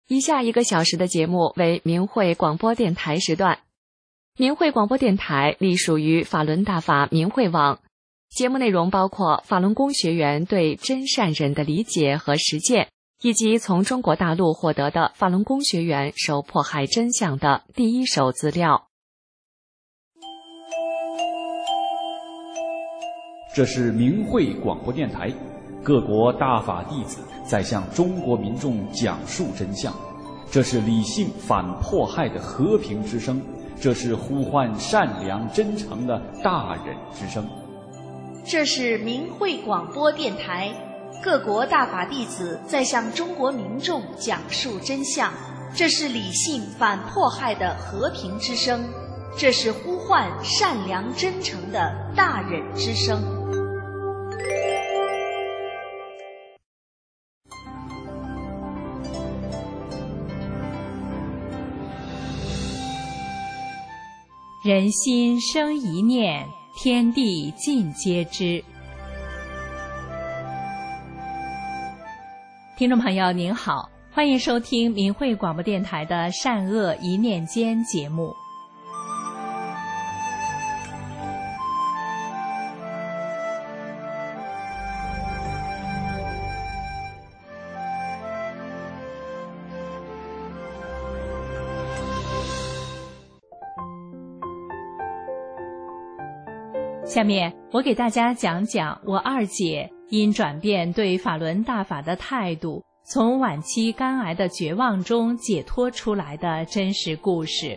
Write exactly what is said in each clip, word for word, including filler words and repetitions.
以下一个小时的节目为明慧广播电台时段。明慧广播电台隶属于法轮大法明慧网，节目内容包括法轮功学员对真善忍的理解和实践，以及从中国大陆获得的法轮功学员受迫害真相的第一手资料。 这是明慧广播电台，各国大法弟子在向中国民众讲述真相，这是理性反迫害的和平之声，这是呼唤善良真诚的大忍之声。 这是明慧广播电台，各国大法弟子在向中国民众讲述真相，这是理性反迫害的和平之声，这是呼唤善良真诚的大忍之声。 人心生一念，天地尽皆知。听众朋友您好，欢迎收听明慧广播电台的善恶一念间节目。下面我给大家讲讲我二姐因转变对法轮大法的态度，从晚期肝癌的绝望中解脱出来的真实故事。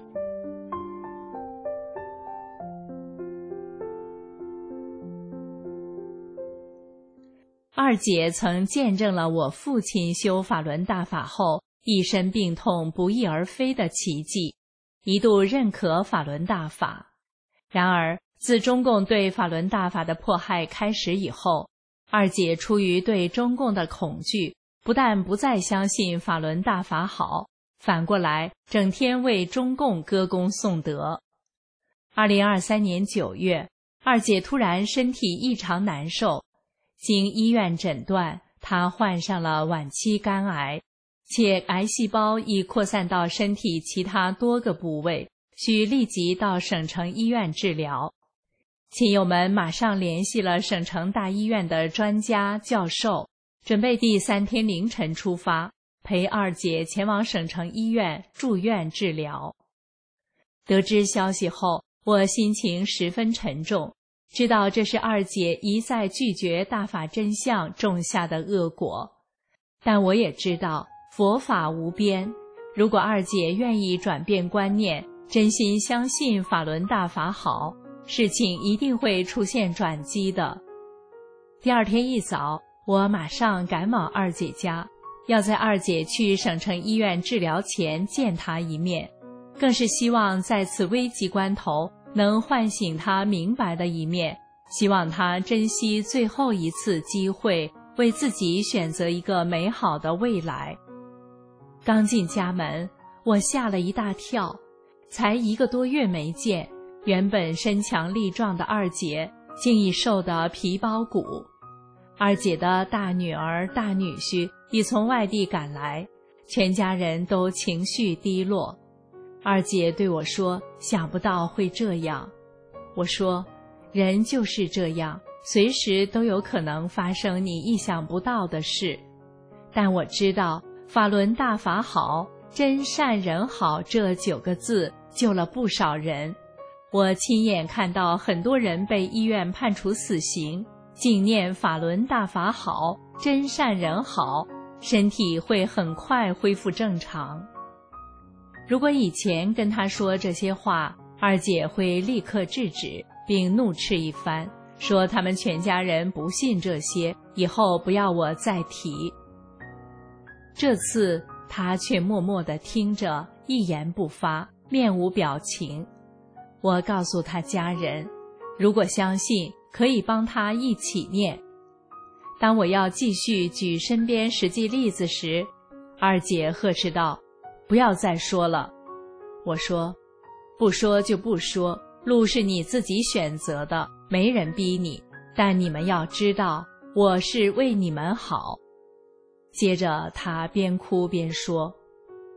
二姐曾见证了我父亲修法轮大法后一身病痛不翼而飞的奇迹，一度认可法轮大法。然而自中共对法轮大法的迫害开始以后，二姐出于对中共的恐惧，不但不再相信法轮大法好，反过来整天为中共歌功颂德。二零二三年九月，二姐突然身体异常难受，经医院诊断，她患上了晚期肝癌，且癌细胞已扩散到身体其他多个部位，需立即到省城医院治疗。亲友们马上联系了省城大医院的专家教授，准备第三天凌晨出发，陪二姐前往省城医院住院治疗。得知消息后，我心情十分沉重，知道这是二姐一再拒绝大法真相种下的恶果。但我也知道佛法无边，如果二姐愿意转变观念，真心相信法轮大法好，事情一定会出现转机的。第二天一早，我马上赶往二姐家，要在二姐去省城医院治疗前见她一面，更是希望在此危急关头能唤醒她明白的一面，希望她珍惜最后一次机会，为自己选择一个美好的未来。刚进家门，我吓了一大跳，才一个多月没见，原本身强力壮的二姐竟已瘦得皮包骨。二姐的大女儿大女婿已从外地赶来，全家人都情绪低落。二姐对我说，想不到会这样。我说，人就是这样，随时都有可能发生你意想不到的事。但我知道法轮大法好，真善人好这九个字救了不少人。我亲眼看到很多人被医院判处死刑，竟念法轮大法好，真善人好，身体会很快恢复正常。如果以前跟他说这些话，二姐会立刻制止，并怒斥一番，说他们全家人不信这些，以后不要我再提。这次他却默默地听着，一言不发，面无表情。我告诉他家人，如果相信，可以帮他一起念。当我要继续举身边实际例子时，二姐呵斥道，不要再说了。我说，不说就不说，路是你自己选择的，没人逼你，但你们要知道，我是为你们好。接着他边哭边说，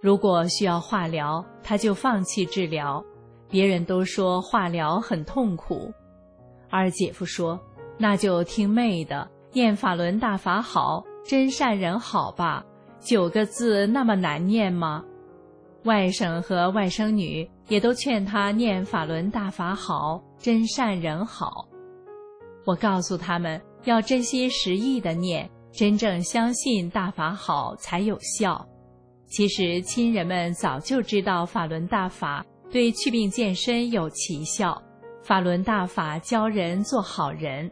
如果需要化疗，他就放弃治疗。别人都说化疗很痛苦。二姐夫说，那就听妹的，念法轮大法好，真善人好吧，九个字那么难念吗？外甥和外甥女也都劝他念法轮大法好，真善人好。我告诉他们要真心实意地念，真正相信大法好才有效。其实亲人们早就知道法轮大法对祛病健身有奇效，法轮大法教人做好人。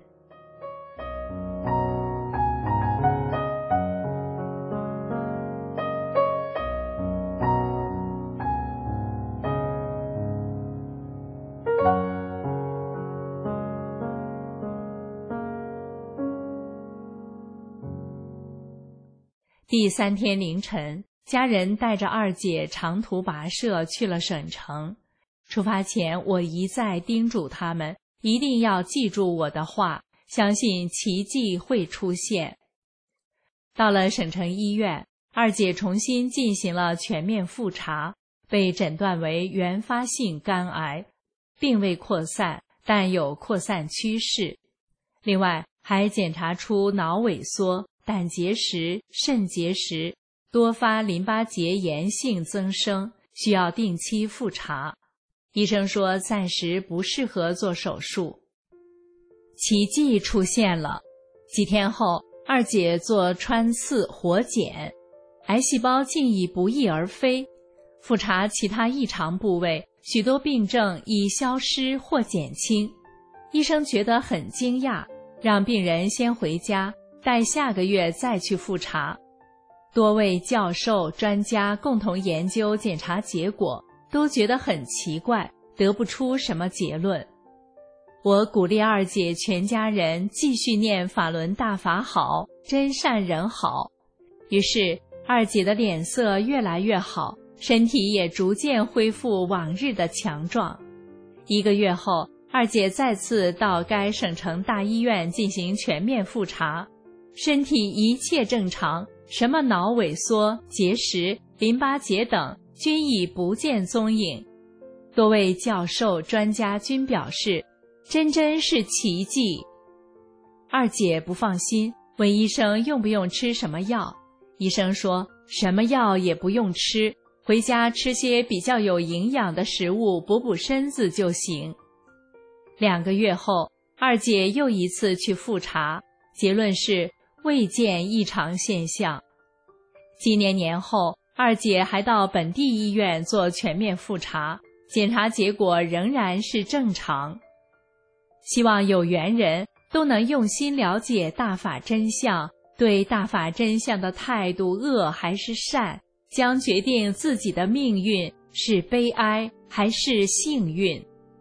第三天凌晨，家人带着二姐长途跋涉去了省城。出发前，我一再叮嘱他们一定要记住我的话，相信奇迹会出现。到了省城医院，二姐重新进行了全面复查，被诊断为原发性肝癌，并未扩散，但有扩散趋势。另外，还检查出脑萎缩、胆结石、肾结石、多发淋巴结炎性增生，需要定期复查。医生说暂时不适合做手术。奇迹出现了，几天后，二姐做穿刺活检，癌细胞竟已不翼而飞。复查其他异常部位，许多病症已消失或减轻。医生觉得很惊讶，让病人先回家，待下个月再去复查。多位教授、专家共同研究检查结果，都觉得很奇怪，得不出什么结论。我鼓励二姐全家人继续念法轮大法好，真善人好。于是二姐的脸色越来越好，身体也逐渐恢复往日的强壮。一个月后，二姐再次到该省城大医院进行全面复查，身体一切正常，什么脑萎缩、结石、淋巴结等均已不见踪影。多位教授、专家均表示，真真是奇迹。二姐不放心，问医生用不用吃什么药。医生说，什么药也不用吃，回家吃些比较有营养的食物补补身子就行。两个月后，二姐又一次去复查，结论是未见异常现象。几年年后，二姐还到本地医院做全面复查，检查结果仍然是正常。希望有缘人都能用心了解大法真相，对大法真相的态度恶还是善，将决定自己的命运是悲哀还是幸运。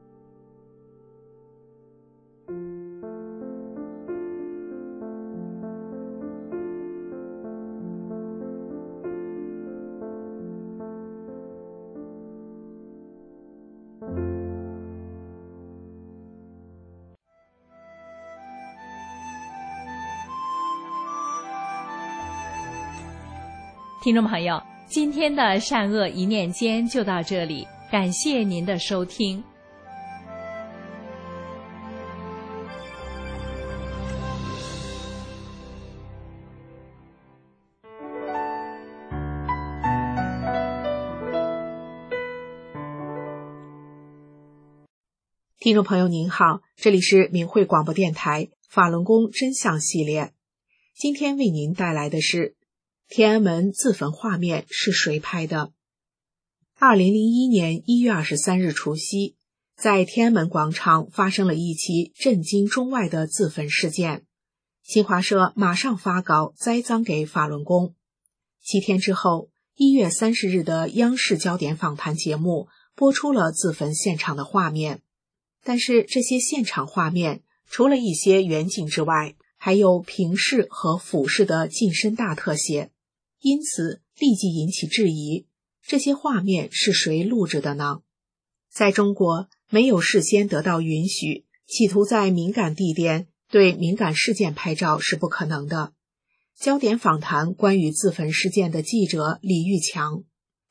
听众朋友，今天的善恶一念间就到这里，感谢您的收听。 听众朋友您好，这里是明慧广播电台法轮功真相系列，今天为您带来的是天安门自焚画面是谁拍的？二零零一年一月二十三日除夕，在天安门广场发生了一起震惊中外的自焚事件。新华社马上发稿栽赃给法轮功。七天之后，一月三十日的央视焦点访谈节目播出了自焚现场的画面。但是这些现场画面除了一些远景之外，还有平视和俯视的近身大特写。因此立即引起质疑，这些画面是谁录制的呢？在中国，没有事先得到允许，企图在敏感地点对敏感事件拍照是不可能的。焦点访谈关于自焚事件的记者李玉强，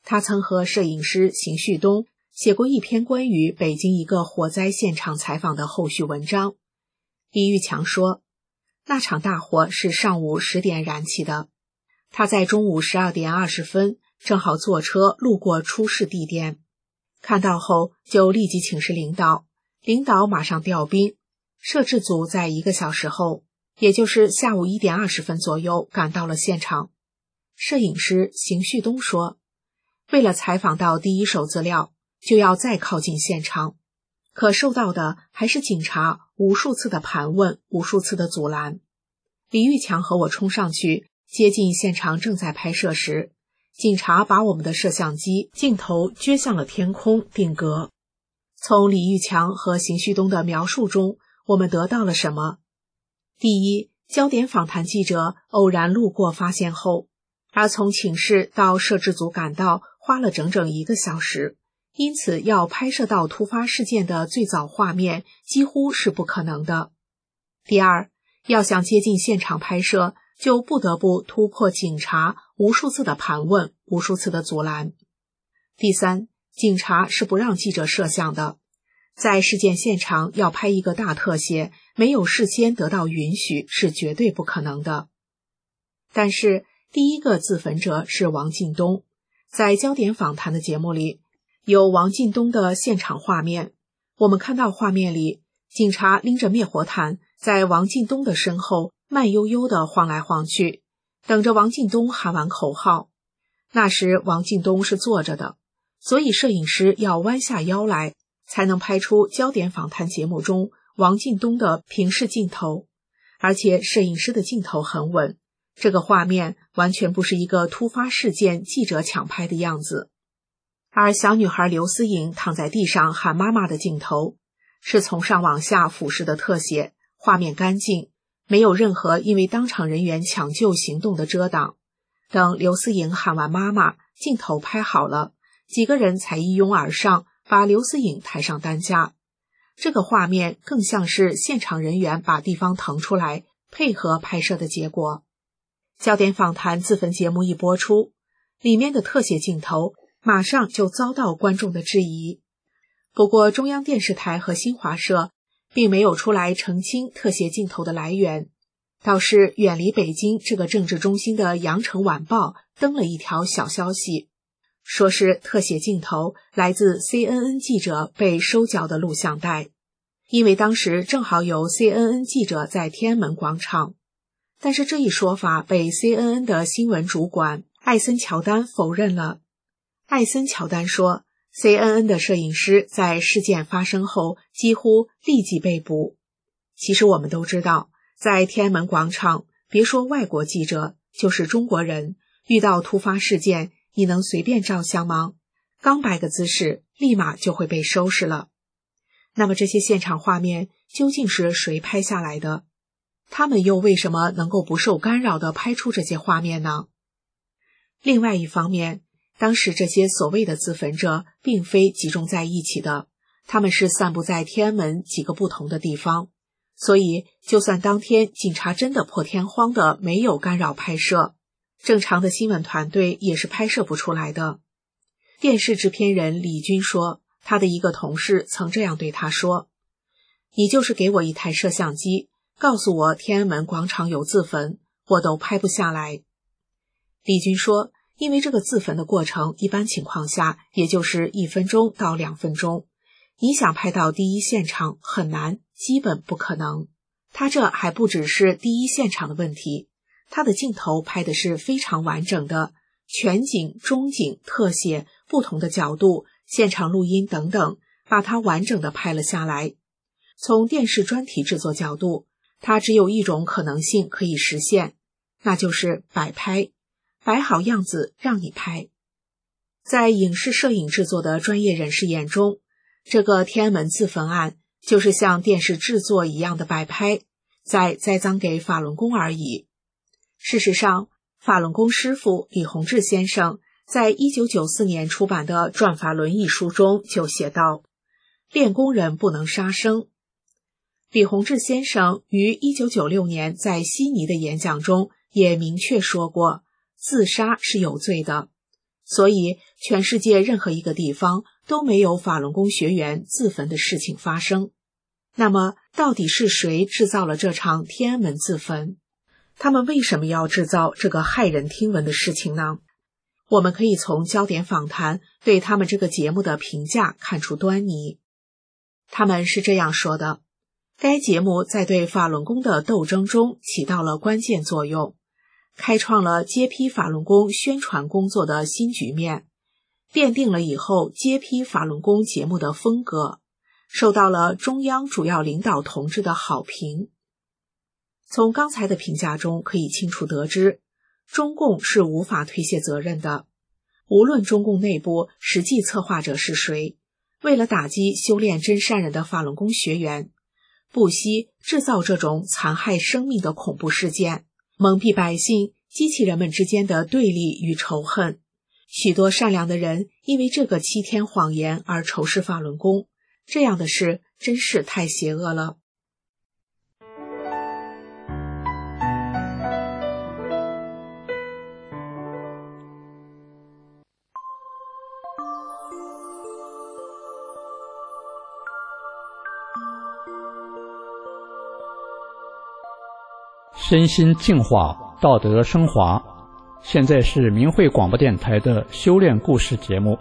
他曾和摄影师邢旭东写过一篇关于北京一个火灾现场采访的后续文章。李玉强说，那场大火是上午十点燃起的，他在中午十二点二十分正好坐车路过出事地点，看到后就立即请示领导，领导马上调兵，摄制组在一个小时后，也就是下午一点二十分左右赶到了现场。摄影师邢旭东说，为了采访到第一手资料，就要再靠近现场，可受到的还是警察无数次的盘问，无数次的阻拦。李玉强和我冲上去，接近现场正在拍摄时，警察把我们的摄像机镜头撅向了天空定格。从李玉强和邢旭东的描述中，我们得到了什么？第一，焦点访谈记者偶然路过发现后，而从请示到摄制组赶到花了整整一个小时，因此要拍摄到突发事件的最早画面几乎是不可能的。第二，要想接近现场拍摄，就不得不突破警察无数次的盘问，无数次的阻拦。第三，警察是不让记者摄像的，在事件现场要拍一个大特写，没有事先得到允许是绝对不可能的。但是第一个自焚者是王进东，在焦点访谈的节目里有王进东的现场画面，我们看到画面里警察拎着灭火毯在王进东的身后慢悠悠地晃来晃去，等着王进东喊完口号。那时王进东是坐着的，所以摄影师要弯下腰来，才能拍出焦点访谈节目中王进东的平视镜头，而且摄影师的镜头很稳，这个画面完全不是一个突发事件记者抢拍的样子。而小女孩刘思颖躺在地上喊妈妈的镜头，是从上往下俯视的特写，画面干净，没有任何因为当场人员抢救行动的遮挡。等刘思颖喊完妈妈，镜头拍好了，几个人才一拥而上，把刘思颖抬上担架。这个画面更像是现场人员把地方腾出来，配合拍摄的结果。焦点访谈自焚节目一播出，里面的特写镜头马上就遭到观众的质疑。不过中央电视台和新华社并没有出来澄清特写镜头的来源，倒是远离北京这个政治中心的羊城晚报登了一条小消息，说是特写镜头来自 C N N 记者被收缴的录像带，因为当时正好有 C N N 记者在天安门广场。但是这一说法被 C N N 的新闻主管艾森乔丹否认了。艾森乔丹说， C N N 的摄影师在事件发生后几乎立即被捕。其实我们都知道，在天安门广场，别说外国记者，就是中国人，遇到突发事件，你能随便照相吗？刚摆个姿势，立马就会被收拾了。那么这些现场画面究竟是谁拍下来的？他们又为什么能够不受干扰地拍出这些画面呢？另外一方面，当时这些所谓的自焚者并非集中在一起的，他们是散布在天安门几个不同的地方，所以就算当天警察真的破天荒的没有干扰拍摄，正常的新闻团队也是拍摄不出来的。电视制片人李军说，他的一个同事曾这样对他说，你就是给我一台摄像机，告诉我天安门广场有自焚，我都拍不下来。李军说，因为这个自焚的过程一般情况下也就是一分钟到两分钟，你想拍到第一现场很难，基本不可能。他这还不只是第一现场的问题，他的镜头拍的是非常完整的，全景、中景、特写、不同的角度、现场录音等等，把它完整的拍了下来。从电视专题制作角度，它只有一种可能性可以实现，那就是摆拍，摆好样子让你拍。在影视摄影制作的专业人士眼中，这个天安门自焚案就是像电视制作一样的摆拍，在栽赃给法轮功而已。事实上，法轮功师父李洪志先生在一九九四年出版的《转法轮》一书中就写道，练功人不能杀生。李洪志先生于一九九六年在悉尼的演讲中也明确说过，自杀是有罪的。 所以全世界任何一个地方都没有法轮功学员自焚的事情发生。那么到底是谁制造了这场天安门自焚？他们为什么要制造这个骇人听闻的事情呢？我们可以从焦点访谈对他们这个节目的评价看出端倪。他们是这样说的：该节目在对法轮功的斗争中起到了关键作用，开创了揭批法轮功宣传工作的新局面，奠定了以后揭批法轮功节目的风格，受到了中央主要领导同志的好评。从刚才的评价中可以清楚得知，中共是无法推卸责任的。无论中共内部实际策划者是谁，为了打击修炼真善人的法轮功学员，不惜制造这种残害生命的恐怖事件，蒙蔽百姓，激起人们之间的对立与仇恨。许多善良的人因为这个欺天谎言而仇视法轮功，这样的事真是太邪恶了。 身心净化，道德升华。现在是明慧广播电台的修炼故事节目。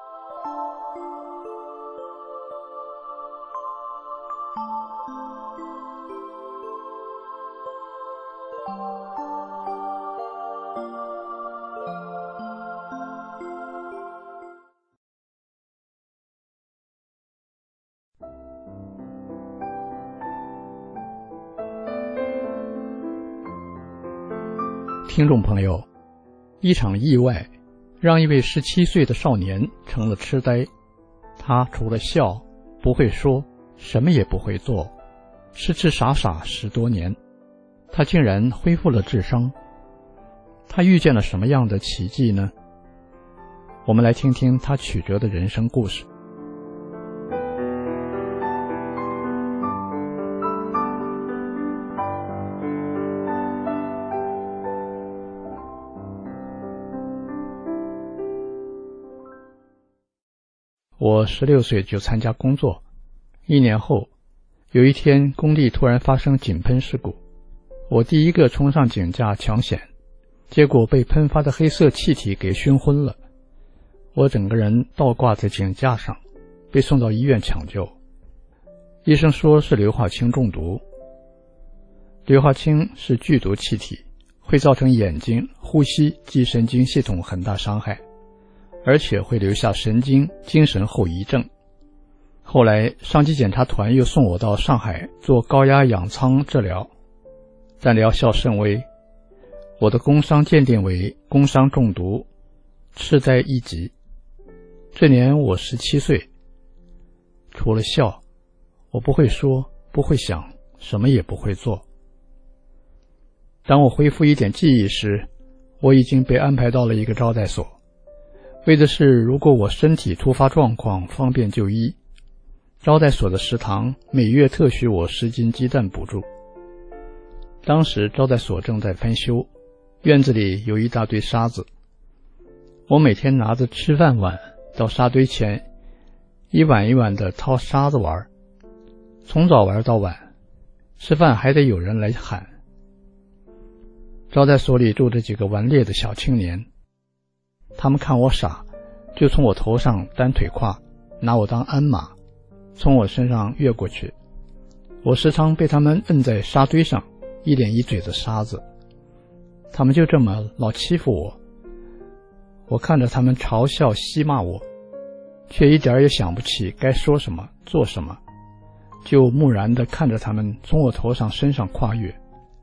听众朋友，一场意外让一位十七岁的少年成了痴呆。他除了笑不会说，什么也不会做，痴痴傻傻十多年，他竟然恢复了智商。他遇见了什么样的奇迹呢？我们来听听他曲折的人生故事。我十六岁就参加工作，一年后，有一天工地突然发生井喷事故，我第一个冲上井架抢险，结果被喷发的黑色气体给熏昏了，我整个人倒挂在井架上，被送到医院抢救。医生说是硫化氢中毒。硫化氢是剧毒气体，会造成眼睛、呼吸及神经系统很大伤害，而且会留下神经、精神后遗症。后来上级检查团又送我到上海做高压氧舱治疗，但疗效甚微，我的工伤鉴定为工伤中毒，痴呆一级。这年我十七岁，除了笑，我不会说，不会想，什么也不会做。当我恢复一点记忆时，我已经被安排到了一个招待所，为的是如果我身体突发状况方便就医。招待所的食堂每月特许我十斤鸡蛋补助。当时招待所正在翻修，院子里有一大堆沙子，我每天拿着吃饭碗到沙堆前，一碗一碗地掏沙子玩，从早玩到晚，吃饭还得有人来喊。招待所里住着几个顽劣的小青年，他们看我傻，就从我头上单腿跨，拿我当鞍马，从我身上越过去。我时常被他们摁在沙堆上，一脸一嘴的沙子。他们就这么老欺负我，我看着他们嘲笑戏骂我，却一点也想不起该说什么做什么，就木然地看着他们从我头上身上跨越。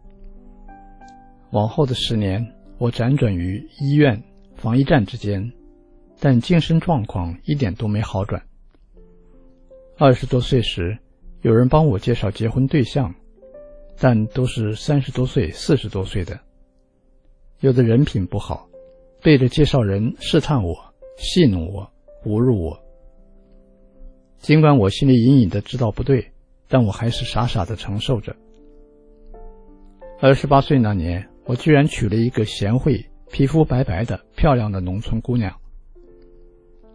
往后的十年，我辗转于医院、防疫站之间，但精神状况一点都没好转。二十多岁时，有人帮我介绍结婚对象，但都是三十多岁、四十多岁的。有的人品不好，背着介绍人试探我、戏弄我、侮辱我。尽管我心里隐隐的知道不对，但我还是傻傻的承受着。二十八岁那年，我居然娶了一个贤惠、皮肤白白的漂亮的农村姑娘，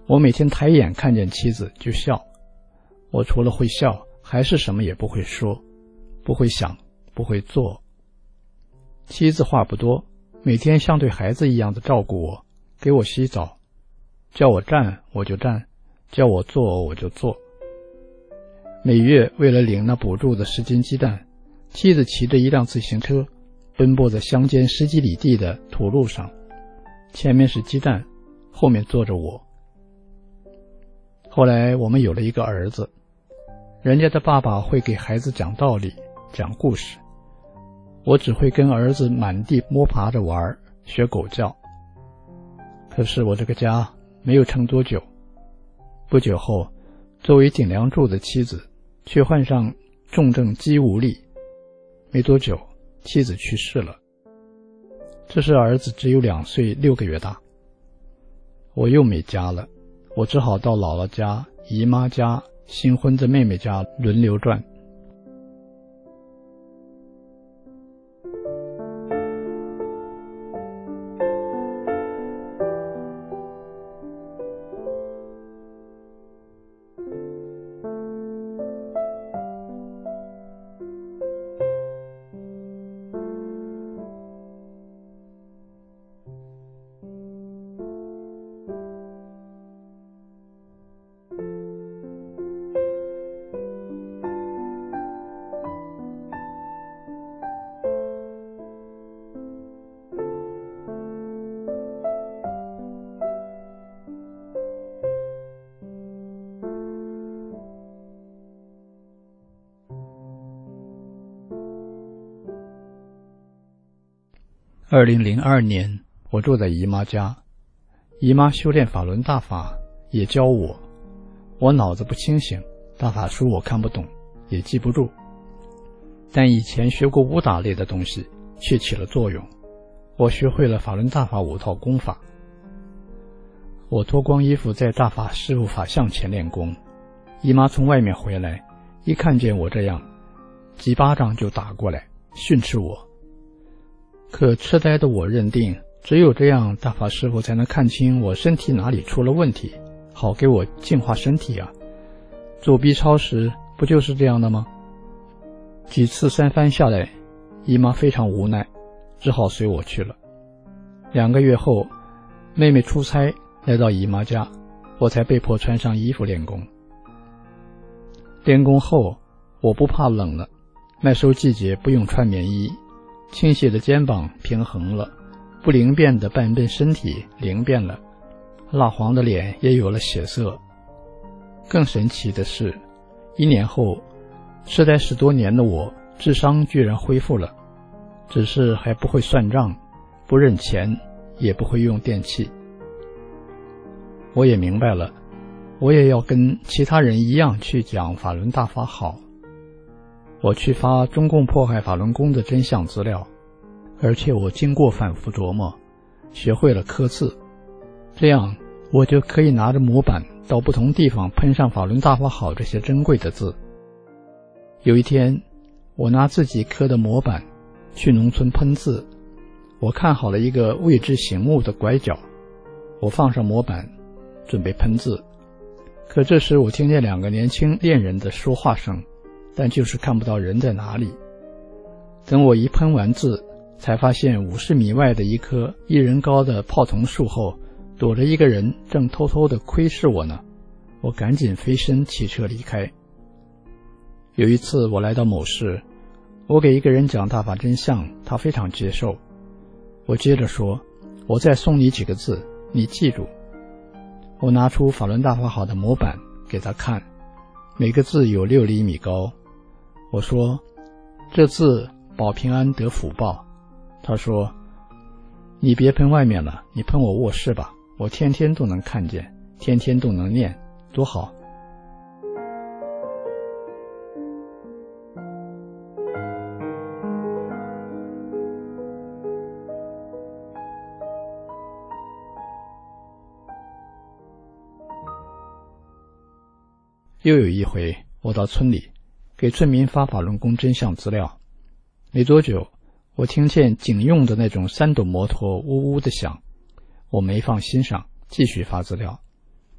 我每天抬眼看见妻子就笑，我除了会笑，还是什么也不会说，不会想，不会做。妻子话不多，每天像对孩子一样的照顾我，给我洗澡，叫我站我就站，叫我做我就做。每月为了领那补助的十斤鸡蛋，妻子骑着一辆自行车，奔波在乡间十几里地的土路上，前面是鸡蛋，后面坐着我。后来我们有了一个儿子，人家的爸爸会给孩子讲道理，讲故事，我只会跟儿子满地摸爬着玩，学狗叫。可是我这个家没有撑多久，不久后，作为顶梁柱的妻子却患上重症肌无力，没多久妻子去世了。这时儿子只有两岁六个月大，我又没家了，我只好到姥姥家、姨妈家、新婚的妹妹家轮流转。二零零二年，我住在姨妈家，姨妈修炼法轮大法，也教我。我脑子不清醒，大法书我看不懂，也记不住，但以前学过武打类的东西却起了作用。我学会了法轮大法五套功法。我脱光衣服在大法师父法像前练功，姨妈从外面回来，一看见我这样，几巴掌就打过来训斥我。可痴呆的我认定，只有这样大法师父才能看清我身体哪里出了问题，好给我净化身体啊。做 B 超时不就是这样的吗？几次三番下来，姨妈非常无奈，只好随我去了。两个月后，妹妹出差来到姨妈家，我才被迫穿上衣服练功。练功后，我不怕冷了，麦收季节不用穿棉衣，倾斜的肩膀平衡了，不灵便的半边身体灵便了，蜡黄的脸也有了血色。更神奇的是，一年后，痴呆十多年的我智商居然恢复了，只是还不会算账，不认钱，也不会用电器。我也明白了，我也要跟其他人一样去讲法轮大法好。我去发中共迫害法轮功的真相资料，而且我经过反复琢磨，学会了刻字，这样我就可以拿着模板到不同地方喷上法轮大法好这些珍贵的字。有一天，我拿自己刻的模板去农村喷字，我看好了一个未知醒目的拐角，我放上模板准备喷字。可这时我听见两个年轻恋人的说话声，但就是看不到人在哪里。等我一喷完字，才发现五十米外的一棵一人高的泡桐树后躲着一个人，正偷偷地窥视我呢。我赶紧飞身骑车离开。有一次我来到某市，我给一个人讲大法真相，他非常接受。我接着说，我再送你几个字，你记住。我拿出法轮大法好的模板给他看，每个字有六厘米高。我说，这字保平安得福报。他说，你别喷外面了，你喷我卧室吧，我天天都能看见，天天都能念，多好。又有一回，我到村里给村民发法轮功真相资料，没多久，我听见警用的那种三斗摩托呜呜的响，我没放心上，继续发资料。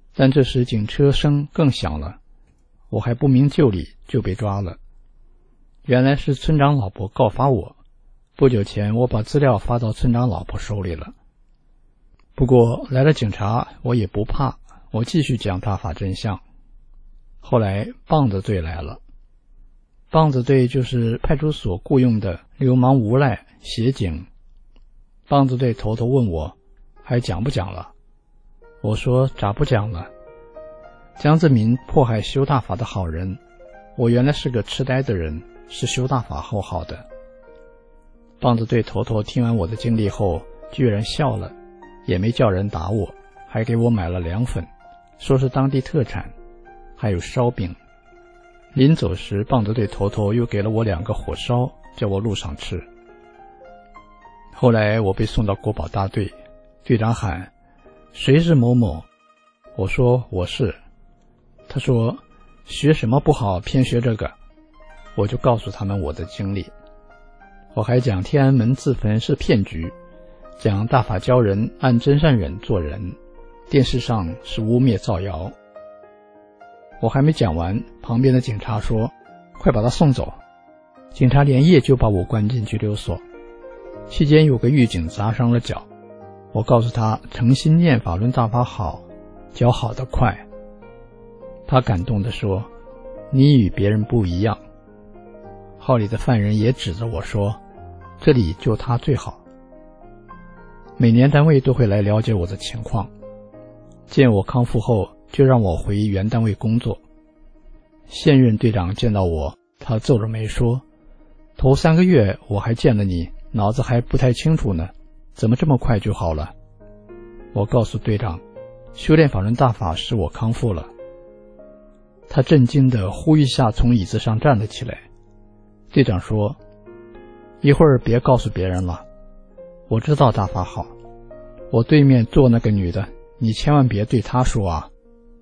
但这时警车声更响了，我还不明就里就被抓了。原来是村长老婆告发我，不久前我把资料发到村长老婆手里了。不过来了警察我也不怕，我继续讲大法真相。后来棒子队来了，棒子队就是派出所雇用的流氓无赖协警。棒子队头头问我还讲不讲了，我说咋不讲了？江泽民迫害修大法的好人，我原来是个痴呆的人，是修大法后好的。棒子队头头听完我的经历后居然笑了，也没叫人打我，还给我买了凉粉，说是当地特产，还有烧饼。临走时棒子队头头又给了我两个火烧，叫我路上吃。后来我被送到国保大队，队长喊谁是某某，我说我是。他说学什么不好，偏学这个。我就告诉他们我的经历，我还讲天安门自焚是骗局，讲大法教人按真善忍做人，电视上是污蔑造谣。我还没讲完，旁边的警察说快把他送走。警察连夜就把我关进拘留所，期间有个狱警砸伤了脚，我告诉他诚心念法轮大法好，脚好得快。他感动地说你与别人不一样。号里的犯人也指着我说这里就他最好。每年单位都会来了解我的情况，见我康复后就让我回原单位工作。现任队长见到我，他皱着眉说头三个月我还见了你，脑子还不太清楚呢，怎么这么快就好了？我告诉队长修炼法轮大法使我康复了。他震惊地呼一下从椅子上站了起来。队长说一会儿别告诉别人了，我知道大法好，我对面坐那个女的你千万别对她说啊。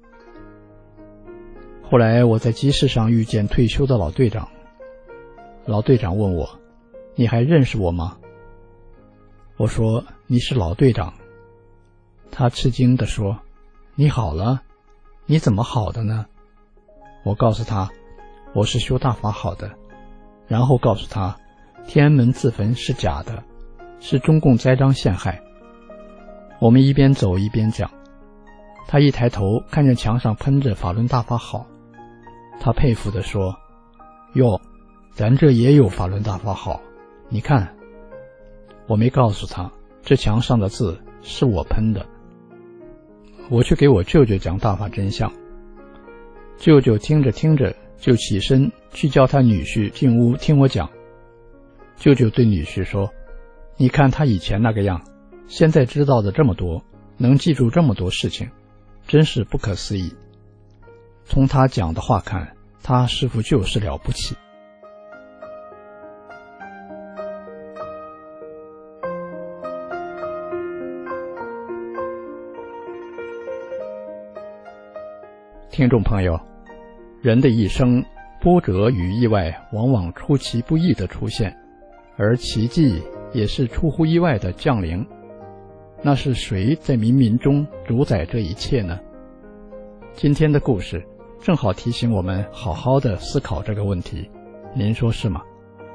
后来我在集市上遇见退休的老队长，老队长问我你还认识我吗？我说你是老队长。他吃惊地说你好了？你怎么好的呢？我告诉他我是修大法好的，然后告诉他天安门自焚是假的，是中共栽赃陷害。我们一边走一边讲，他一抬头看见墙上喷着法轮大法好，他佩服地说哟，咱这也有法轮大法好，你看。我没告诉他这墙上的字是我喷的。我去给我舅舅讲大法真相，舅舅听着听着就起身去叫他女婿进屋听我讲。舅舅对女婿说你看他以前那个样，现在知道的这么多，能记住这么多事情，真是不可思议。从他讲的话看，他师父就是了不起。听众朋友，人的一生波折与意外往往出其不意的出现，而奇迹也是出乎意外的降临。那是谁在冥冥中主宰这一切呢？今天的故事正好提醒我们好好的思考这个问题，您说是吗？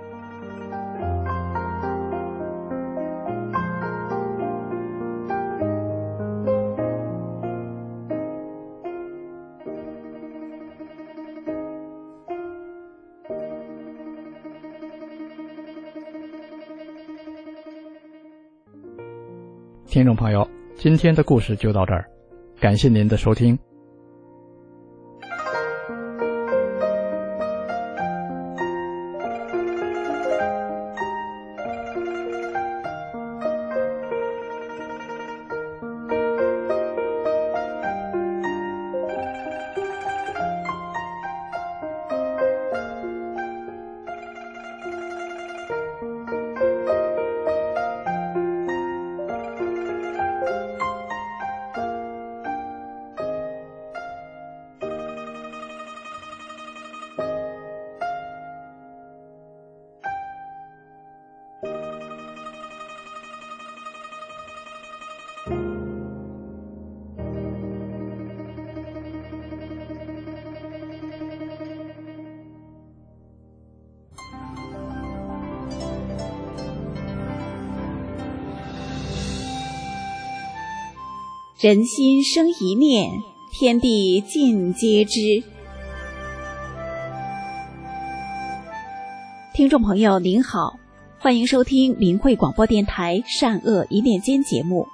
听众朋友，今天的故事就到这儿，感谢您的收听。 人心生一念，天地尽皆知。听众朋友您好，欢迎收听明慧广播电台善恶一念间节目。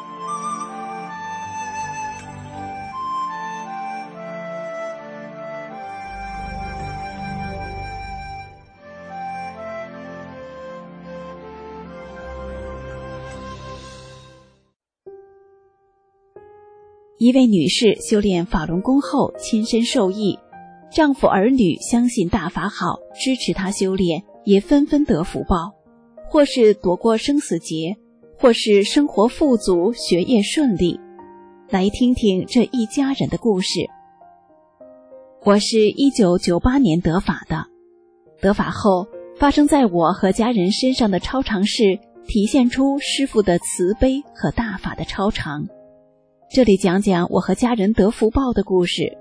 一位女士修炼法轮功后亲身受益，丈夫儿女相信大法好，支持她修炼，也纷纷得福报，或是躲过生死劫，或是生活富足，学业顺利。来听听这一家人的故事。我是一九九八年得法的，得法后发生在我和家人身上的超常事，体现出师父的慈悲和大法的超常。这里讲讲我和家人得福报的故事。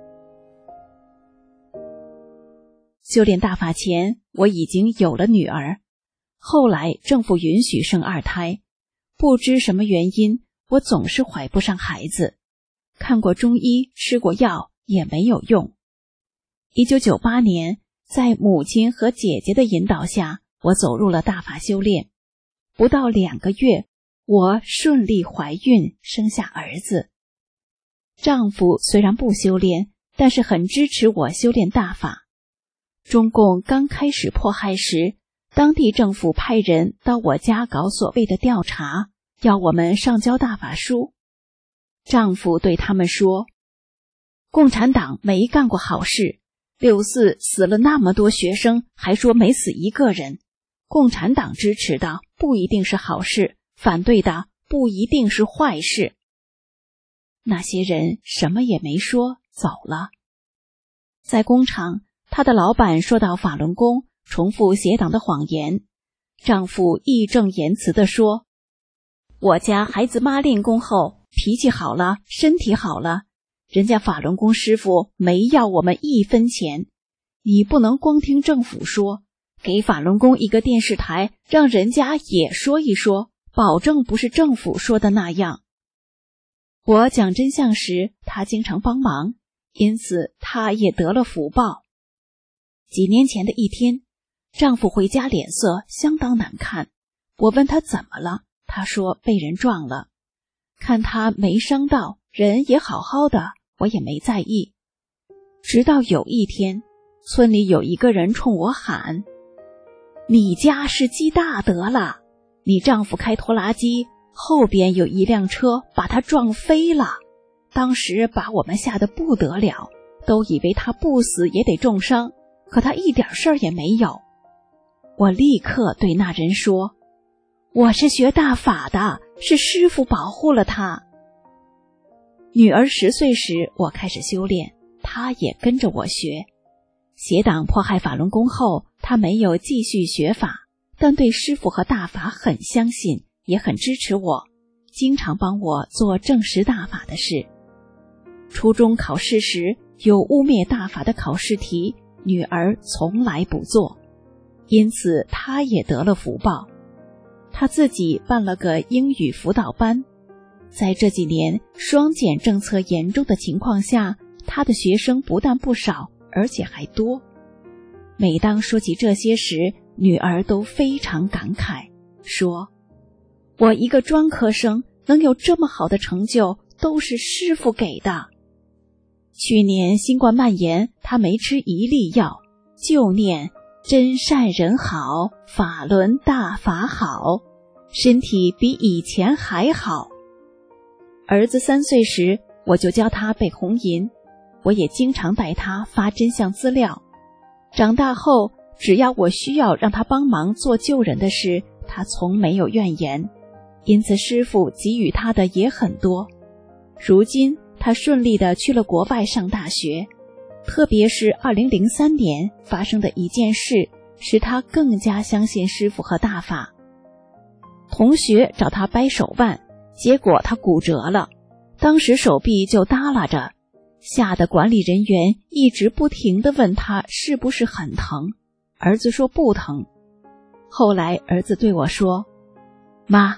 修炼大法前，我已经有了女儿，后来政府允许生二胎，不知什么原因，我总是怀不上孩子，看过中医，吃过药，也没有用。一九九八年，在母亲和姐姐的引导下，我走入了大法修炼。不到两个月，我顺利怀孕，生下儿子。丈夫虽然不修炼，但是很支持我修炼大法。中共刚开始迫害时，当地政府派人到我家搞所谓的调查，要我们上交大法书。丈夫对他们说，共产党没干过好事，六四死了那么多学生，还说没死一个人。共产党支持的不一定是好事，反对的不一定是坏事。那些人什么也没说，走了。在工厂，他的老板说到法轮功，重复邪党的谎言。丈夫义正言辞地说，我家孩子妈练功后脾气好了，身体好了，人家法轮功师傅没要我们一分钱，你不能光听政府说，给法轮功一个电视台，让人家也说一说，保证不是政府说的那样。我讲真相时，他经常帮忙，因此他也得了福报。几年前的一天，丈夫回家脸色相当难看，我问他怎么了，他说被人撞了。看他没伤到，人也好好的，我也没在意。直到有一天，村里有一个人冲我喊，你家是积大德了，你丈夫开拖拉机，后边有一辆车把他撞飞了，当时把我们吓得不得了，都以为他不死也得重伤，可他一点事儿也没有。我立刻对那人说，我是学大法的，是师父保护了他。女儿十岁时，我开始修炼，她也跟着我学。邪党迫害法轮功后，她没有继续学法，但对师父和大法很相信，也很支持我，经常帮我做证实大法的事。初中考试时有污蔑大法的考试题，女儿从来不做，因此她也得了福报。她自己办了个英语辅导班，在这几年双减政策严重的情况下，她的学生不但不少，而且还多。每当说起这些时，女儿都非常感慨，说，我一个专科生能有这么好的成就，都是师父给的。去年新冠蔓延，她没吃一粒药，就念真善人好，法轮大法好，身体比以前还好。儿子三岁时，我就教他背红银，我也经常带他发真相资料。长大后，只要我需要让他帮忙做救人的事，他从没有怨言，因此师父给予他的也很多。如今他顺利地去了国外上大学，特别是二零零三年发生的一件事，使他更加相信师父和大法。同学找他掰手腕，结果他骨折了，当时手臂就耷拉着，吓得管理人员一直不停地问他是不是很疼，儿子说不疼。后来儿子对我说，妈，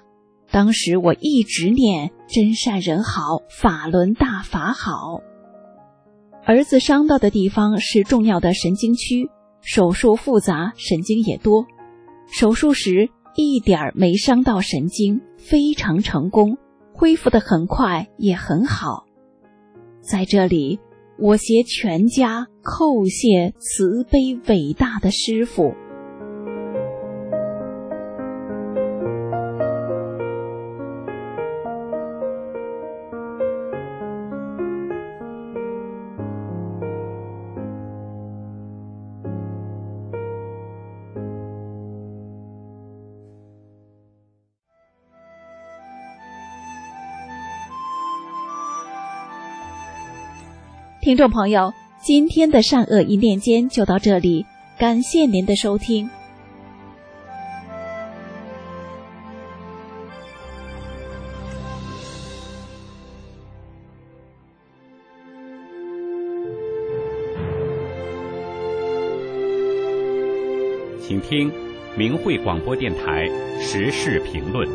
当时我一直念真善人好，法轮大法好。儿子伤到的地方是重要的神经区，手术复杂，神经也多。手术时一点儿没伤到神经，非常成功，恢复得很快，也很好。在这里，我携全家叩谢慈悲伟大的师父。听众朋友，今天的善恶一念间就到这里，感谢您的收听。 请听明慧广播电台时事评论。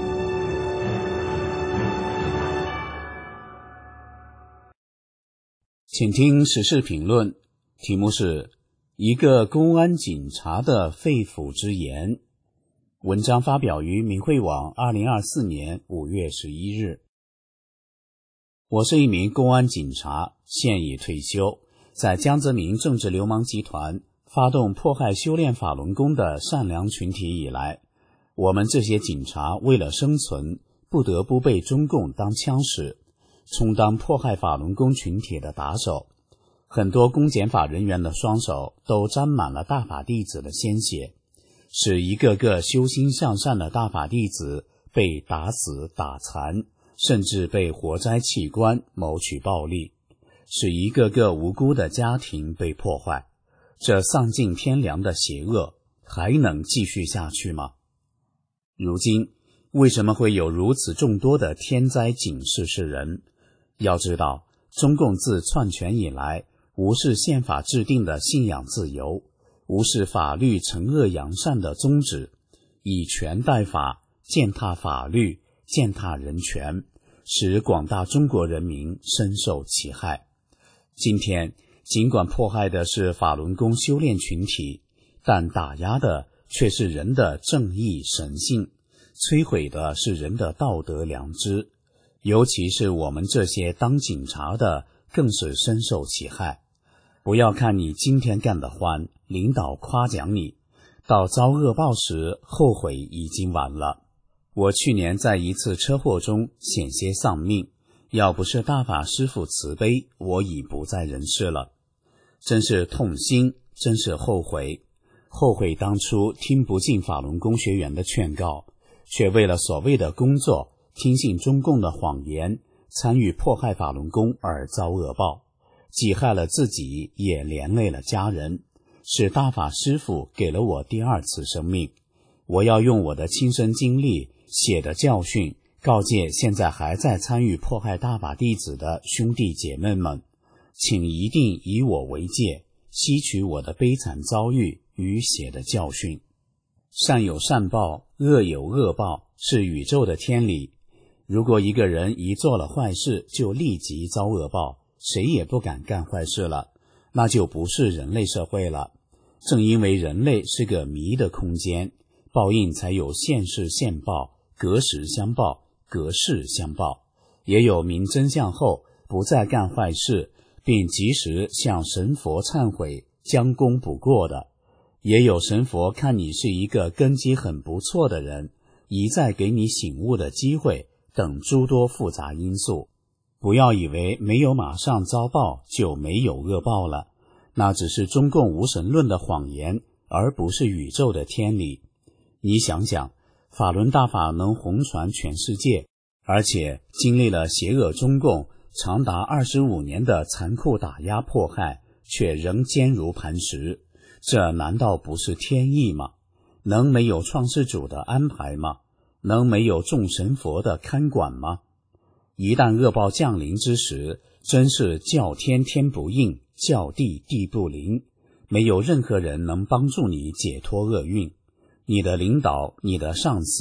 请听时事评论，题目是一个公安警察的肺腑之言。文章发表于明慧网二零二四年五月十一日。我是一名公安警察，现已退休，在江泽民政治流氓集团发动迫害修炼法轮功的善良群体以来，我们这些警察为了生存，不得不被中共当枪使，充当迫害法轮功群体的打手。很多公检法人员的双手都沾满了大法弟子的鲜血，使一个个修心向善的大法弟子被打死打残，甚至被活摘器官谋取暴利，使一个个无辜的家庭被破坏。这丧尽天良的邪恶还能继续下去吗？如今为什么会有如此众多的天灾警示世人？要知道，中共自篡权以来，无视宪法制定的信仰自由，无视法律惩恶扬善的宗旨，以权代法，践踏法律，践踏人权，使广大中国人民深受其害。今天尽管迫害的是法轮功修炼群体，但打压的却是人的正义神性，摧毁的是人的道德良知。尤其是我们这些当警察的，更是深受其害。不要看你今天干得欢，领导夸奖你，到遭恶报时，后悔已经晚了。我去年在一次车祸中险些丧命，要不是大法师父慈悲，我已不在人世了。真是痛心，真是后悔。后悔当初听不进法轮功学员的劝告，却为了所谓的工作听信中共的谎言，参与迫害法轮功而遭恶报，既害了自己，也连累了家人，是大法师父给了我第二次生命。我要用我的亲身经历写的教训，告诫现在还在参与迫害大法弟子的兄弟姐妹们，请一定以我为戒，吸取我的悲惨遭遇与写的教训。善有善报，恶有恶报，是宇宙的天理。如果一个人一做了坏事就立即遭恶报，谁也不敢干坏事了，那就不是人类社会了。正因为人类是个迷的空间，报应才有现世现报，隔时相报，隔世相报。也有明真相后不再干坏事，并及时向神佛忏悔，将功补过的。也有神佛看你是一个根基很不错的人，一再给你醒悟的机会，等诸多复杂因素。不要以为没有马上遭报就没有恶报了，那只是中共无神论的谎言，而不是宇宙的天理。你想想，法轮大法能红传全世界，而且经历了邪恶中共长达二十五年的残酷打压迫害，却仍坚如磐石，这难道不是天意吗？能没有创世主的安排吗？能没有众神佛的看管吗？一旦恶报降临之时，真是叫天天不应，叫地地不灵，没有任何人能帮助你解脱厄运。你的领导，你的上司，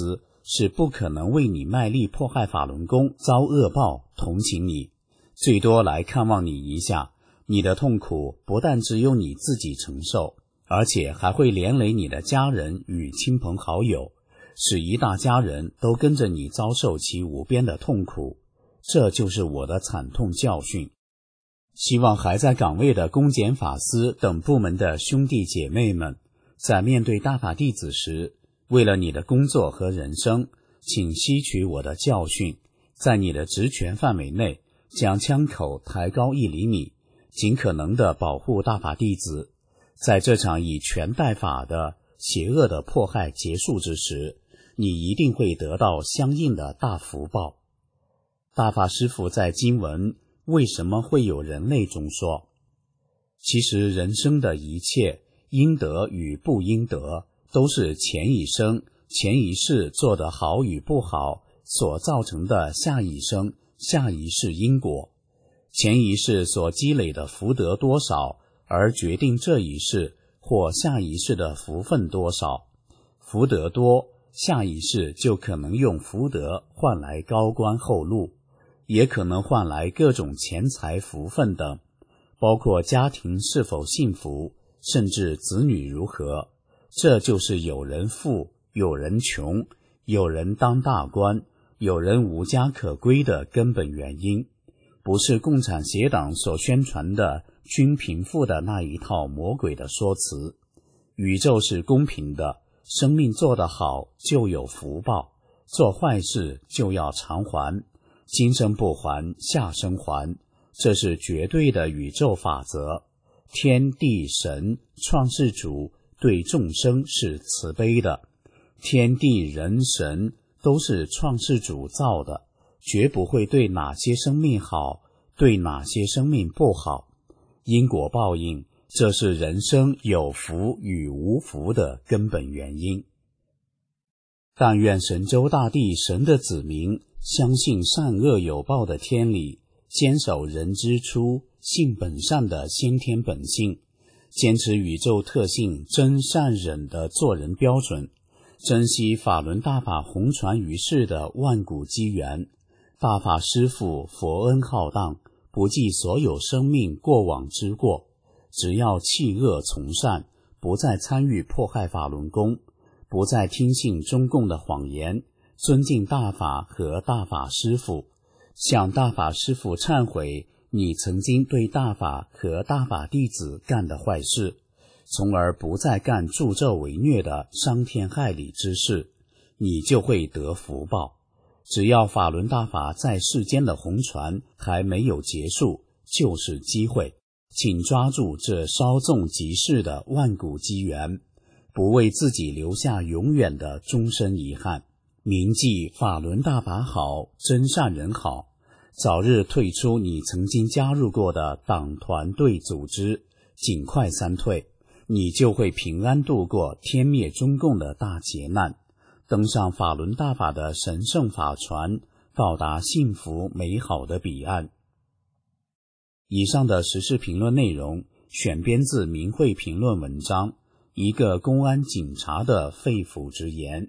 是不可能为你卖力迫害法轮功遭恶报同情你，最多来看望你一下。你的痛苦不但只有你自己承受，而且还会连累你的家人与亲朋好友，使一大家人都跟着你遭受其无边的痛苦。这就是我的惨痛教训。希望还在岗位的公检法司等部门的兄弟姐妹们，在面对大法弟子时，为了你的工作和人生，请吸取我的教训，在你的职权范围内将枪口抬高一厘米，尽可能地保护大法弟子。在这场以权代法的邪恶的迫害结束之时，你一定会得到相应的大福报。大法师父在经文为什么会有人类中说，其实人生的一切应得与不应得，都是前一生前一世做得好与不好所造成的下一生下一世因果。前一世所积累的福德多少，而决定这一世或下一世的福分多少。福德多，下一世就可能用福德换来高官厚禄，也可能换来各种钱财福分等，包括家庭是否幸福，甚至子女如何。这就是有人富，有人穷，有人当大官，有人无家可归的根本原因。不是共产邪党所宣传的均贫富的那一套魔鬼的说辞。宇宙是公平的，生命做得好就有福报，做坏事就要偿还，今生不还下生还，这是绝对的宇宙法则。天地神创世主对众生是慈悲的，天地人神都是创世主造的，绝不会对哪些生命好，对哪些生命不好。因果报应，这是人生有福与无福的根本原因。但愿神州大地神的子民相信善恶有报的天理，坚守人之初性本善的先天本性，坚持宇宙特性真善忍的做人标准，珍惜法轮大法弘传于世的万古机缘。大法师父佛恩浩荡，不计所有生命过往之过，只要弃恶从善，不再参与迫害法轮功，不再听信中共的谎言，尊敬大法和大法师父，向大法师父忏悔你曾经对大法和大法弟子干的坏事，从而不再干助纣为虐的伤天害理之事，你就会得福报。只要法轮大法在世间的弘传还没有结束，就是机会，请抓住这稍纵即逝的万古机缘，不为自己留下永远的终身遗憾。铭记法轮大法好，真善人好，早日退出你曾经加入过的党团队组织，尽快三退，你就会平安度过天灭中共的大劫难，登上法轮大法的神圣法船，到达幸福美好的彼岸。以上的时事评论内容选编自明慧评论文章《一个公安警察的肺腑之言》。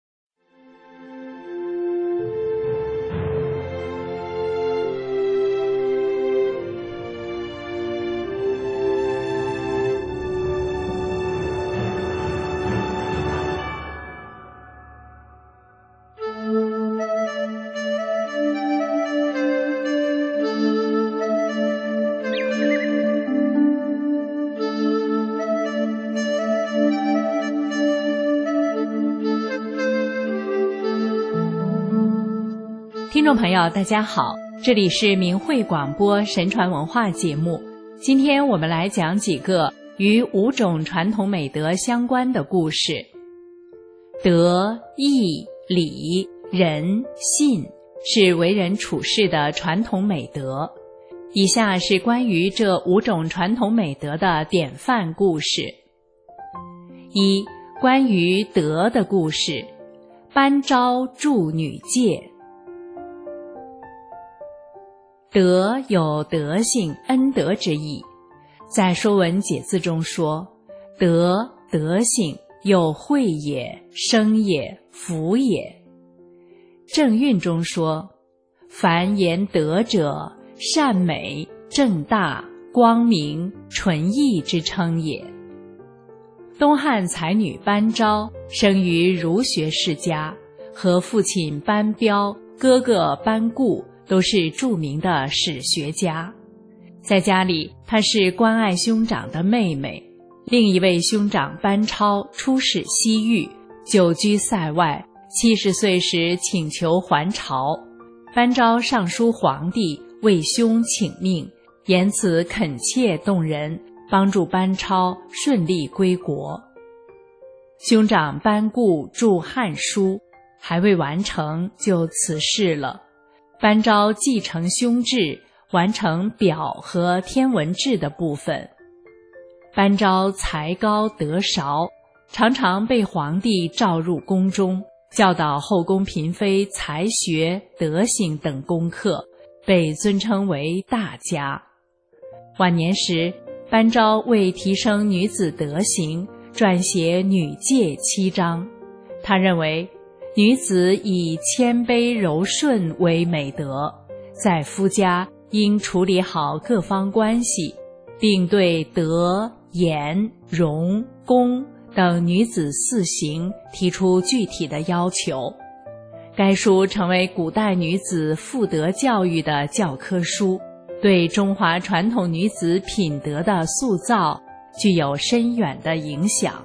听众朋友大家好，这里是明慧广播神传文化节目。今天我们来讲几个与五种传统美德相关的故事。德、义、礼、仁、信是为人处事的传统美德。以下是关于这五种传统美德的典范故事。一、关于德的故事。班昭助女戒。德有德性、恩德之意，在《说文解字》中说：德，德性，有惠也，生也，福也。 正运中说：凡言德者，善美、正大、光明、纯义之称也。东汉才女班昭生于儒学世家，和父亲班彪、哥哥班固都是著名的史学家。在家里，她是关爱兄长的妹妹。另一位兄长班超出使西域，久居塞外，七十岁时请求还朝。班昭上书皇帝，为兄请命，言辞恳切动人，帮助班超顺利归国。兄长班固著《汉书》，还未完成就辞世了。班昭继承兄制，完成表和天文志的部分。班昭才高德韶，常常被皇帝召入宫中，教导后宫嫔妃才学、德行等功课，被尊称为大家。晚年时，班昭为提升女子德行，撰写女诫七章。他认为女子以谦卑柔顺为美德，在夫家应处理好各方关系，并对德、言、容、恭等女子四行提出具体的要求。该书成为古代女子妇德教育的教科书，对中华传统女子品德的塑造具有深远的影响。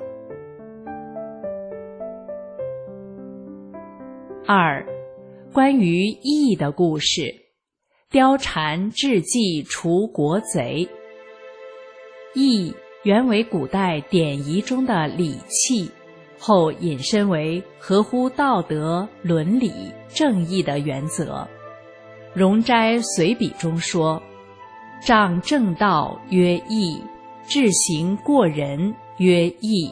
二、关于义的故事。貂蝉智计除国贼。义原为古代典仪中的礼器，后引申为合乎道德、伦理、正义的原则。容斋随笔中说：仗正道曰义，治行过人曰义。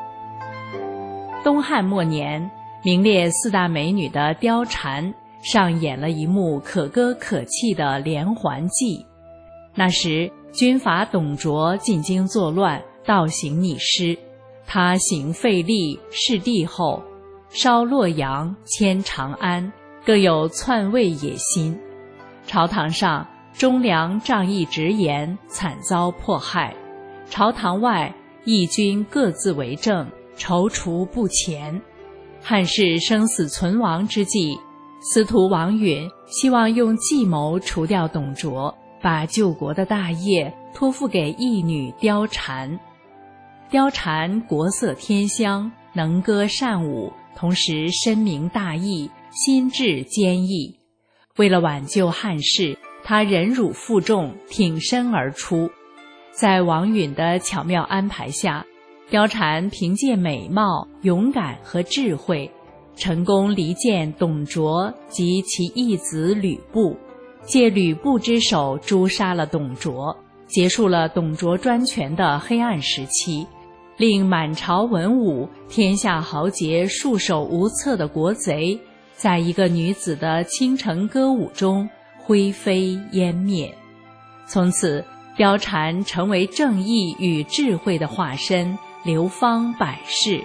东汉末年，名列四大美女的貂蝉上演了一幕可歌可泣的连环计。那时军阀董卓进京作乱，倒行逆施，他行废立，弑帝后，烧洛阳，迁长安，更有篡位野心。朝堂上，忠良仗义直言，惨遭迫害；朝堂外，义军各自为政，踌躇不前。汉室生死存亡之际，司徒王允希望用计谋除掉董卓，把救国的大业托付给义女貂蝉。貂蝉国色天香，能歌善舞，同时深明大义，心智坚毅。为了挽救汉室，他忍辱负重，挺身而出。在王允的巧妙安排下，貂蝉凭借美貌、勇敢和智慧，成功离间董卓及其义子吕布，借吕布之手诛杀了董卓，结束了董卓专权的黑暗时期，令满朝文武、天下豪杰束手无策的国贼，在一个女子的倾城歌舞中灰飞烟灭。从此，貂蝉成为正义与智慧的化身，流芳百世。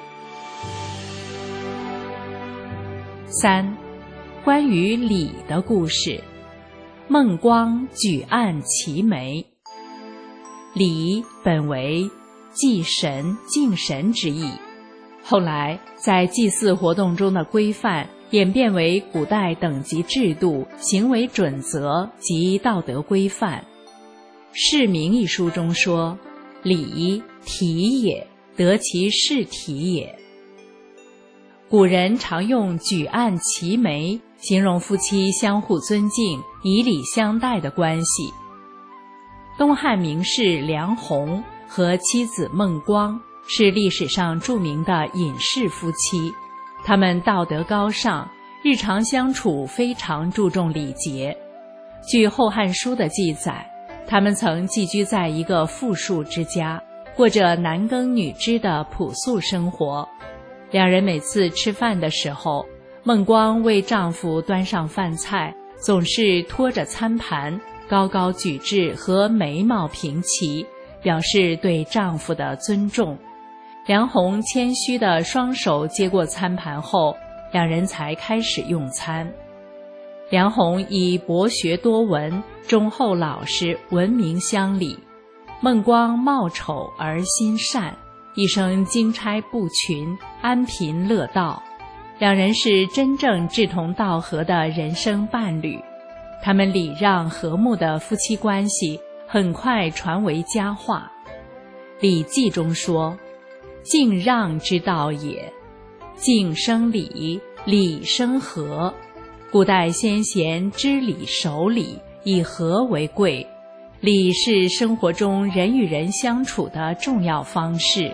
三、关于礼的故事。孟光举案齐眉。礼本为祭神、敬神之意，后来在祭祀活动中的规范演变为古代等级制度、行为准则及道德规范。《释名》一书中说：礼，体也，得其事体也。古人常用举案齐眉形容夫妻相互尊敬、以礼相待的关系。东汉名士梁鸿和妻子孟光是历史上著名的隐士夫妻，他们道德高尚，日常相处非常注重礼节。据《后汉书》的记载，他们曾寄居在一个富庶之家，过着男耕女织的朴素生活。两人每次吃饭的时候，孟光为丈夫端上饭菜，总是拖着餐盘，高高举至和眉毛平齐，表示对丈夫的尊重。梁鸿谦虚地双手接过餐盘后， 两人才开始用餐。梁鸿以博学多闻、忠厚老实闻名乡里，孟光貌丑而心善，一生经差不群，安贫乐道。两人是真正志同道合的人生伴侣，他们礼让和睦的夫妻关系很快传为佳话。《礼记》中说：“敬让之道也，敬生礼，礼生和。”古代先贤知礼守礼，以和为贵。礼是生活中人与人相处的重要方式。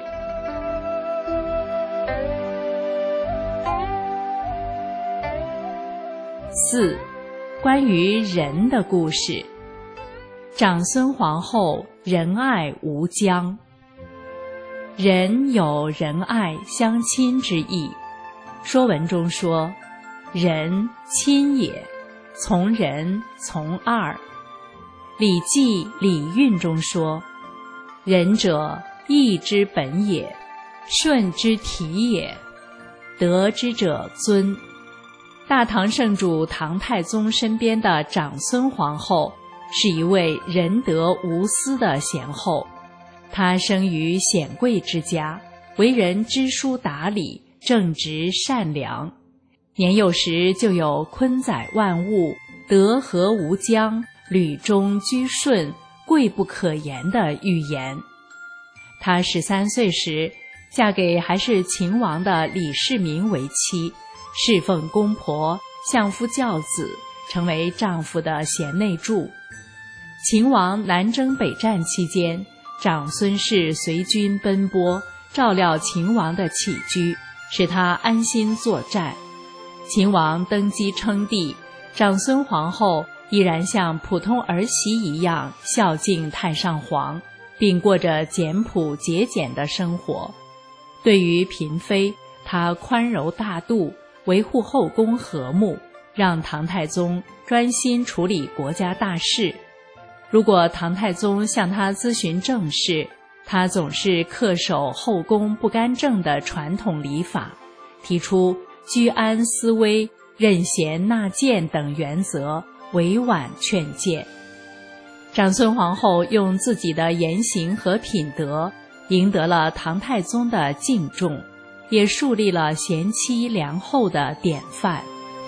四、关于仁的故事。长孙皇后仁爱无疆。仁有仁爱相亲之意，《说文》中说：“仁，亲也，从仁，从二。”《礼记·礼运》中说：“仁者，义之本也，顺之体也，得之者尊。”大唐圣主唐太宗身边的长孙皇后是一位仁德无私的贤后。她生于显贵之家，为人知书达理，正直善良。年幼时就有坤载万物，德和无疆，履中居顺，贵不可言的预言。她十三岁时嫁给还是秦王的李世民为妻，侍奉公婆，相夫教子，成为丈夫的贤内助。秦王南征北战期间，长孙氏随军奔波，照料秦王的起居，使他安心作战。秦王登基称帝，长孙皇后依然像普通儿媳一样孝敬太上皇，并过着简朴节俭的生活。对于嫔妃，她宽柔大度，维护后宫和睦，让唐太宗专心处理国家大事。如果唐太宗向他咨询政事，他总是恪守后宫不干政的传统礼法，提出居安思危、任贤纳谏等原则，委婉劝谏。长孙皇后用自己的言行和品德，赢得了唐太宗的敬重，也树立了贤妻良后的典范。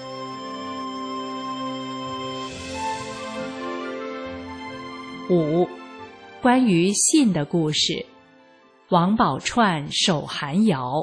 五、关于信的故事。王宝钏守寒窑。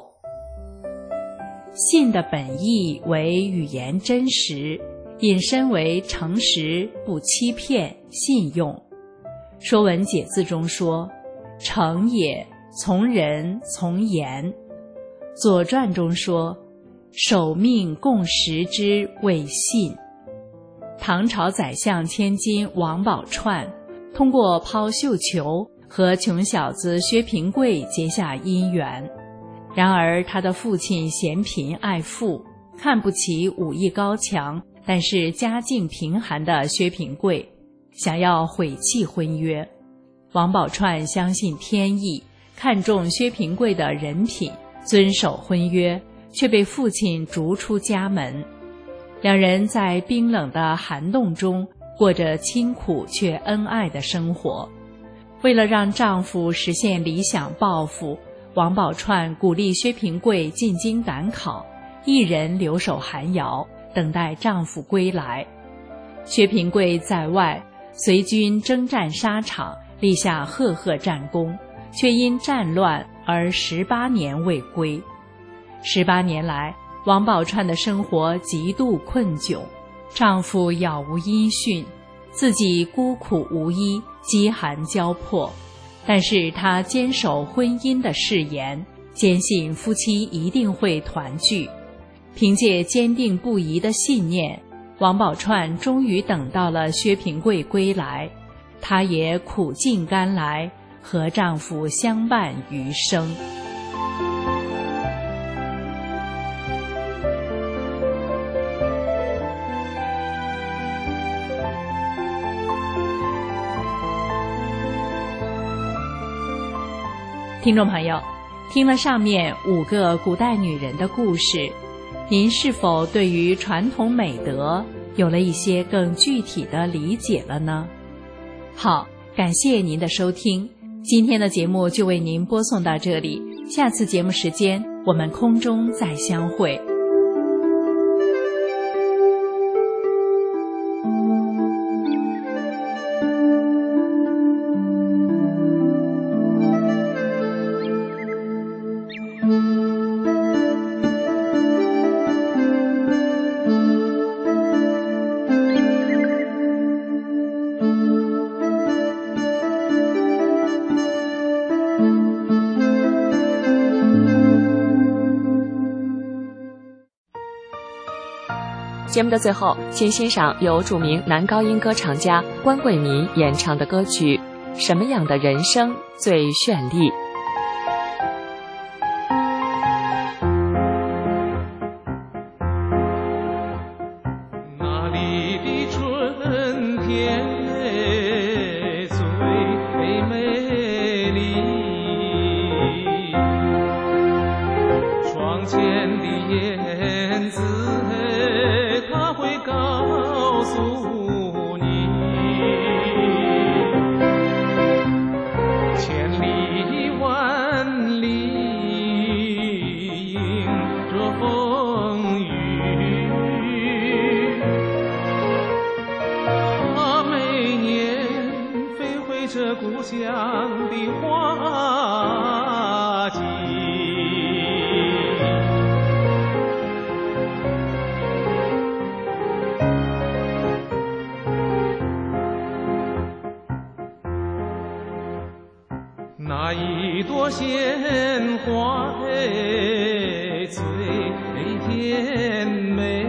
信的本意为语言真实，引申为诚实、不欺骗、信用。《说文解字》中说：“诚也，从人，从言。”《左传》中说：“守命共识之谓信。”唐朝宰相千金王宝钏通过抛绣球和穷小子薛平贵结下姻缘。然而他的父亲嫌贫爱富，看不起武艺高强但是家境贫寒的薛平贵，想要毁弃婚约。王宝钏相信天意，看重薛平贵的人品，遵守婚约，却被父亲逐出家门。两人在冰冷的寒冬中过着清苦却恩爱的生活。为了让丈夫实现理想抱负，王宝钏鼓励薛平贵进京赶考，一人留守寒窑，等待丈夫归来。薛平贵在外随军征战沙场，立下赫赫战功，却因战乱而十八年未归。十八年来，王宝钏的生活极度困窘，丈夫杳无音讯，自己孤苦无依，饥寒交迫。但是她坚守婚姻的誓言，坚信夫妻一定会团聚。凭借坚定不移的信念，王宝钏终于等到了薛平贵归来，她也苦尽甘来，和丈夫相伴余生。听众朋友，听了上面五个古代女人的故事， 您是否对于传统美德有了一些更具体的理解了呢？好，感谢您的收听，今天的节目就为您播送到这里，下次节目时间我们空中再相会。 节目的最后，请欣赏由著名男高音歌唱家关桂民演唱的歌曲《什么样的人生最绚丽》。 那里的春天最美丽，窗前的燕子它会告诉你，千里万里迎着风雨，它每年飞回这故乡的花季。那一朵鲜花最甜美，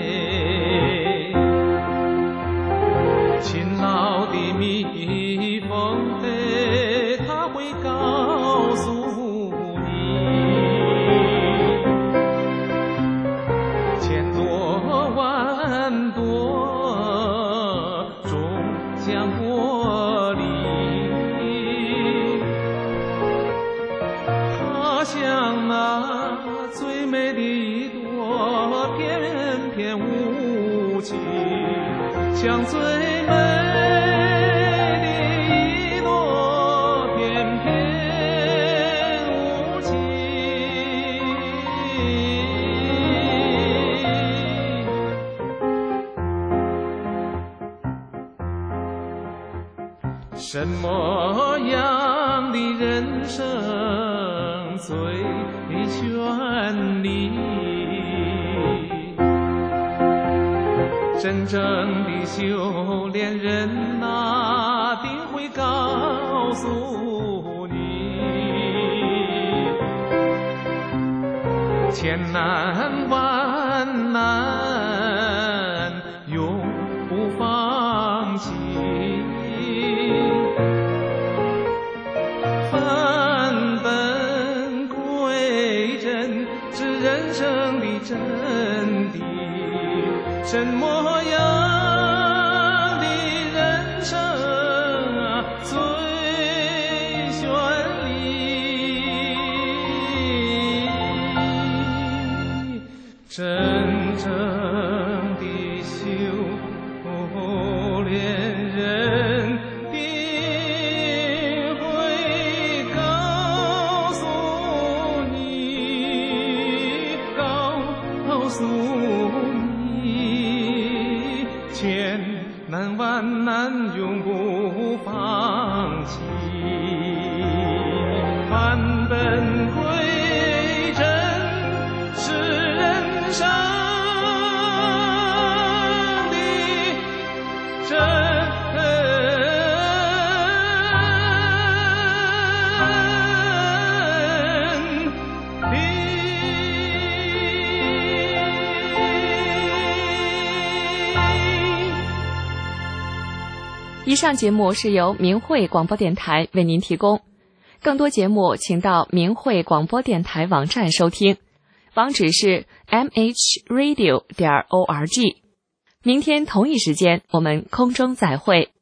勤劳的蜜蜂它会告诉你，千朵万朵终将过离，像那最美的一朵翩翩舞旗，像最美的一朵翩翩舞旗。什么样的人生最绚丽？真正的修炼人那定会告诉你，千难万难永不放弃，返本归真是人生的真谛。什么样的人生啊最绚丽？真正的修炼人定会告诉你，告诉你，千难万难永不放弃，返本归真是人生的真以上节目是由明慧广播电台为您提供，更多节目请到明慧广播电台网站收听，网址是 m h radio 点 org。明天同一时间我们空中再会。